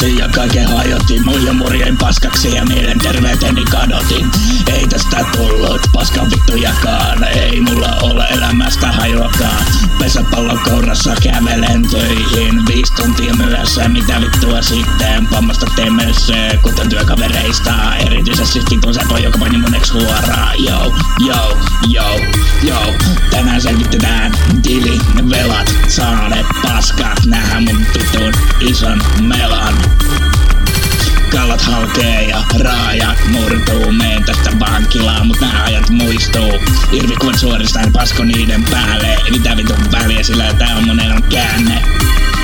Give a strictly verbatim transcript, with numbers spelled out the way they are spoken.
Tapasin ja kaiken hajotin, muille murjein paskaksi ja mielenterveyteni kadotin. Ei tästä tullut paskan vittujakaan, ei mulla ole elämästä hajuakaan. Pesäpallon kourassa kävelen töihin, viisi tuntia myöhässä, mitä vittua sitten? Pammasta temössöö, kuten työkavereista, erityisesti kun sä toi joka paini mun eks huoraa. Yo, yo, yo, yo, tänään selvitetään tili, velat, saane, paskat, nähdään mun vitun ison melan. Kallat halkee ja raajat murtuu, meen tästä vankilaan, mut nää ajat muistuu. Irvikuvat suoristaan pasko niiden päälle, mitä vitun väliä, sillä tää on mun elämän käänne.